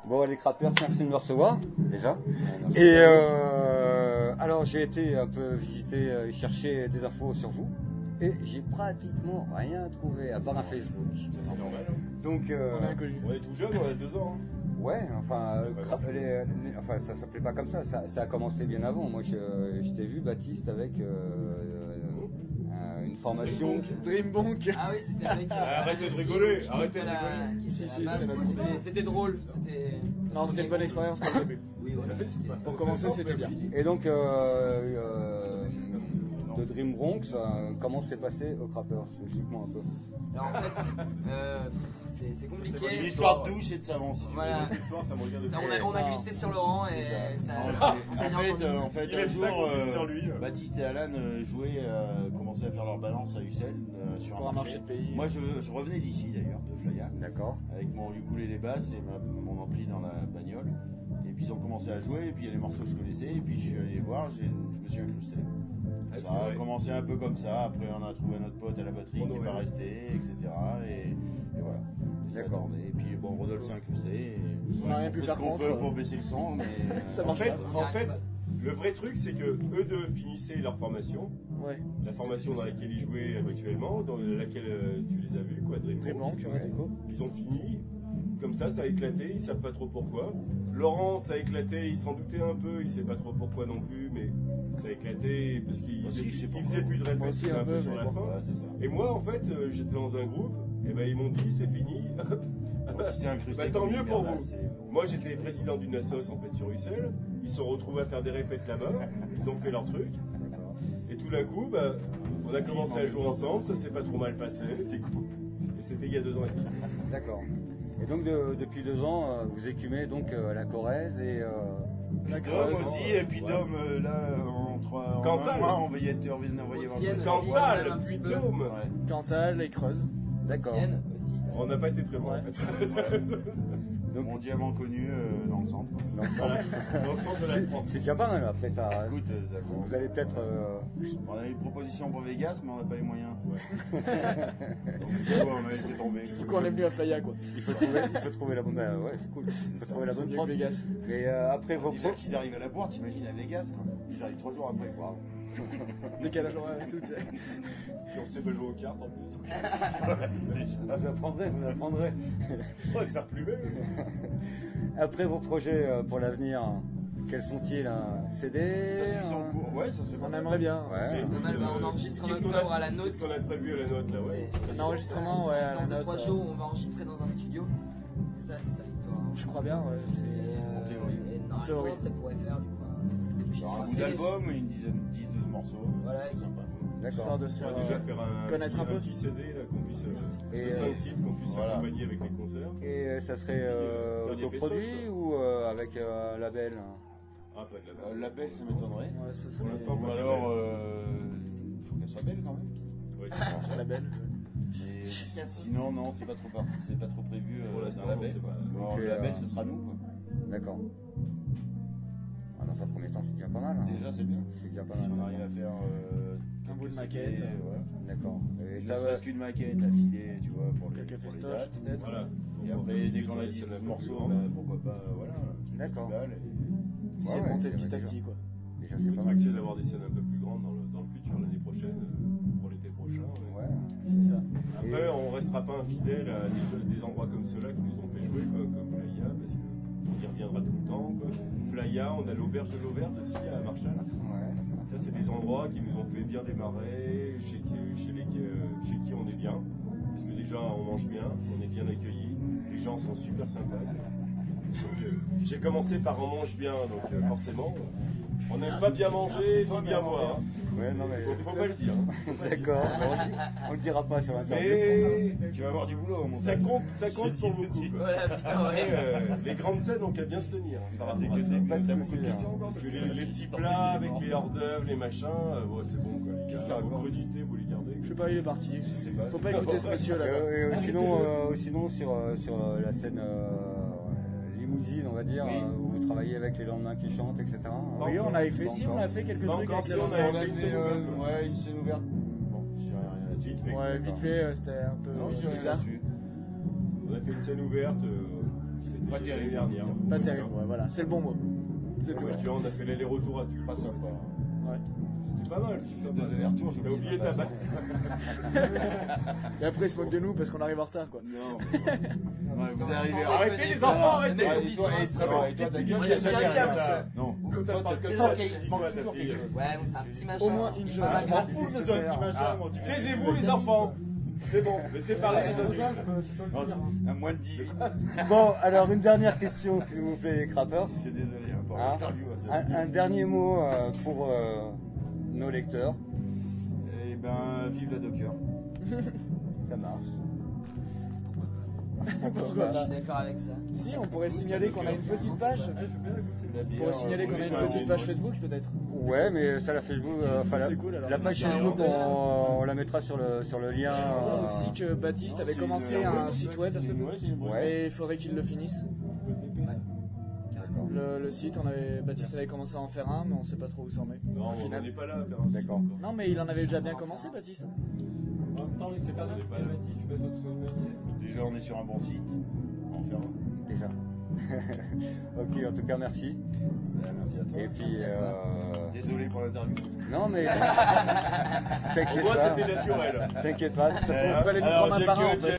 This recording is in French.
Bon, les crappers, merci de me recevoir, déjà. Merci. Et alors, j'ai été un peu visiter et chercher des infos sur vous. Et j'ai pratiquement rien trouvé, à part un Facebook. C'est normal. Donc, On est inconnus. On est tout jeune, on a 2 ans. ouais, enfin, enfin, ça s'appelait pas comme ça. Ça a commencé bien avant. Moi, je t'ai vu, Baptiste, avec une formation. Dreambonk. Ah oui, c'était avec. Arrêtez de rigoler, arrêtez de rigoler. C'était drôle. Non, c'était une bonne expérience pour le début. Oui, voilà. Pour commencer, c'était bien. Et donc, de Dream Bronx, comment s'est passé au Crappers? Explique-moi un peu. Alors en fait, c'est compliqué. C'est une histoire de douche et de savon. Si tu Voilà. Ça me regarde Ça, on a glissé sur Laurent et ça. En fait, Il un aime ça jour, qu'on glisse sur lui. Baptiste et Alan commençaient à faire leur balance à Ussel sur Pour un marché de pays. Moi, je revenais d'ici d'ailleurs, de Flaya, D'accord. avec mon ukulélé basse et mon ampli dans la bagnole. Et puis ils ont commencé à jouer, et puis il y a les morceaux que je connaissais, et puis je suis allé les voir, je me suis incrusté. Ça a commencé un peu comme ça, après on a trouvé notre pote à la batterie qui n'est pas resté, etc. Et voilà. D'accord. Et puis bon, Rodolphe s'est incrusté. Et On n'a rien pu fait faire ce qu'on contre. peut pour baisser le son, mais Ça marche pas. En fait, le vrai truc, c'est que eux deux finissaient leur formation. Ouais. La formation dans laquelle ils jouaient habituellement, dans laquelle tu les as vus, quoi, Dreambonk, ouais. Ils ont fini, comme ça a éclaté, ils savent pas trop pourquoi. Laurent, ça a éclaté, il s'en doutait un peu, il sait pas trop pourquoi non plus, mais ça a éclaté parce qu'il faisait plus de Moi aussi répète un peu, sur mais la bon. fin. voilà, c'est ça. Et moi, en fait, j'étais dans un groupe, et ben ils m'ont dit c'est fini. Donc, il s'est incrusté Bah, tant comme mieux une pour merde, vous. c'est- Moi, j'étais président d'une assoce en fait sur Ussel. Ils se sont retrouvés à faire des répètes là-bas. Ils ont fait leur truc. Et tout d'un coup, bah, on a commencé à jouer ensemble. Ça s'est pas trop mal passé. C'était cool. Et c'était il y a 2 ans et demi. D'accord. Et donc, depuis 2 ans, vous écumez donc la Corrèze et. La Dom Creuse. aussi, et puis Dom, là, en Cantal. un mois, on va y être envoyé voir. Vienne. Cantal, un petit puis peu. Dôme. Ouais. Cantal et Creuse. D'accord. Vienne aussi. On n'a pas été très bon Ouais. en fait. Donc- Mon diamant connu dans le centre. Dans le centre. Dans le centre de la France. C'est déjà pas mal après ça. Écoute, ça commence. Vous allez peut-être. On a eu une proposition pour Vegas, mais on n'a pas les moyens. Donc, du coup, on a laissé tomber. Faut qu'on est venu à Flaya, quoi. Il faut trouver la bonne. Ouais, c'est cool. Il faut trouver la bonne C'est mieux prod. que Vegas. Et après vos Déjà pros. qu'ils arrivent à la boire, t'imagines à Vegas, quoi. Ils arrivent 3 jours après, quoi. Décalage horaire et tout. Puis on sait pas jouer aux cartes en plus. Ah, vous apprendrez. On va se faire plumer. Après vos projets pour l'avenir, quels sont-ils? CD Ça suit son cours. Ouais, ça c'est On pas aimerait bien. Ouais. On enregistre en Qu'est-ce qu'on octobre a- à la note. Qu'est-ce qu'on a prévu à la note là, ouais. Un enregistrement, ouais, à la Dans note, 3 jours, on va enregistrer dans un studio. C'est ça l'histoire. Je crois bien, ouais. C'est. En théorie. Et En théorie. normalement, ça pourrait faire du coup Genre un bout d'album, une dizaine, 10-12 morceaux. Voilà, c'est sympa. Histoire de se On faire va déjà faire connaître un peu. petit CD là, qu'on puisse Et, ce 5 titres qu'on puisse voilà. accompagner avec les concerts. Et ça serait faire des autoproduit festoches, ou avec un label? Ah, pas de la Label, ça m'étonnerait. Ouais, ça Pour serait. l'instant, Ou pas de alors, il faut qu'elle soit belle quand même. Ouais. Label. Mais sinon, non, c'est pas trop prévu. Pour l'instant, un label. c'est pas- Bon, Donc, le label, ce sera nous, quoi. D'accord. Ah, dans un premier temps, c'est déjà pas mal. Hein. Déjà, c'est bien. C'est déjà pas Si on mal. arrive à faire Un bout de quelques maquette. CD, voilà. D'accord. Et Ne ça va. serait-ce qu'une maquette à filer, tu vois, pour Quelques les festoches, dates. peut-être. Voilà. Et après, dès qu'on a 10 morceaux, bah, pourquoi pas, voilà. D'accord. C'est Ouais, monté ouais, petit à déjà. petit, quoi. Déjà, Le c'est pas truc, mal. c'est d'avoir des scènes un peu plus grandes dans le futur, l'année prochaine, pour l'été prochain. Ouais. Ouais. C'est ça. Après, on restera pas infidèle à des endroits comme ceux-là qui nous ont fait jouer, quoi, comme Flaya, parce qu'on y reviendra tout le temps. Quoi. Flaya, on a l'auberge de l'Auvergne aussi à Marchal. Ouais. Ça, c'est des endroits qui nous ont fait bien démarrer, chez qui on est bien. Parce que déjà, on mange bien, on est bien accueillis, les gens sont super sympas. Donc, j'ai commencé par on mange bien, donc forcément, on n'aime pas bien manger, il faut bien boire. Ouais, non, mais. Faut pas le dire. D'accord. On le dira pas sur l'interview. Mais Tu vas avoir du boulot au montage. ça compte pour beaucoup. Quoi. Voilà, putain, ouais. Les grandes scènes ont qu'à bien se tenir. Par rapport à que ça. des Pas de t'as soucis, beaucoup de hein. questions encore Parce que les petits plats avec les hors d'œuvre, les machins, ouais, c'est bon quoi. Les Qu'est-ce gars, qu'il y a vos encore crudités, vous les gardez. Je sais pas, il est parti. sais pas. Faut pas écouter ce monsieur là. Sinon sur la scène limousine, on va dire, Oui. où vous travaillez avec les lendemains qui chantent, etc. Oui, on avait fait, Pas si, encore. on a fait quelques Pas trucs encore, avec si, on les a On a fait une fait scène ouverte, ouais. une scène ouverte. Bon, je dirais rien là-dessus. Vite fait. Ouais, vite fait, c'était un peu Non, je dirais rien bizarre. là-dessus. On a fait une scène ouverte, c'était c'était Pas l'année terrible. dernière. Pas terrible, ouais, voilà, c'est le bon mot. C'est tout. Ouais, tu vois, on a fait l'aller-retour à Tulle. Pas sympa. Ouais. C'était pas mal. J'ai fait 2 allers-retours. T'as oublié ta basse. Et après, ils se moquent de nous parce qu'on arrive en retard, quoi. Non. Ouais, vous Enfants, arrivez. Arrêtez les enfants, arrêtez. Ouais, et toi, très bien. Et toi, t'as Moi, gagné. j'ai bien câble, monsieur. Non. Toi, t'as C'est comme ça, ça, ok. tu dis-moi ta fille. Ouais, mais c'est un petit machin. Au moins une c'est chose. pas Je m'en grave. fous que ce soit un petit machin. moi, tu- Taisez-vous, les enfants. C'est bon, laissez parler les adultes. Non, c'est un moins de 10. Bon, alors une dernière question, s'il vous plaît, les crappers. C'est désolé, hein, pour Hein, l'interview. ça un dernier mot pour nos lecteurs. Eh ben, vive la Docker. Ça marche. Pourquoi Je pas suis d'accord avec ça. Si, on pourrait signaler qu'on a une petite page. On pourrait signaler qu'on a une petite page Facebook, peut-être. Ouais, mais ça, la Facebook, enfin, C'est cool, alors. la page Facebook, on la mettra sur le lien. Je crois aussi que Baptiste avait commencé un site web. Ouais. Et il faudrait qu'il le finisse. Le site, Baptiste avait commencé à en faire un, mais on sait pas trop où s'en met. Non, Au on final. n'est pas là à faire un site D'accord. encore. Non, mais il en avait déjà bien commencé, Baptiste. On n'est pas là. Déjà, on est sur un bon site. On va en faire un. Déjà. Ok, en tout cas, merci. Merci à toi. Et puis, Désolé pour l'interview. non, mais Pour t'inquiète moi, pas. c'était naturel. T'inquiète pas. De toute façon, Il fallait nous Alors, prendre un j'ai par un, que- en fait.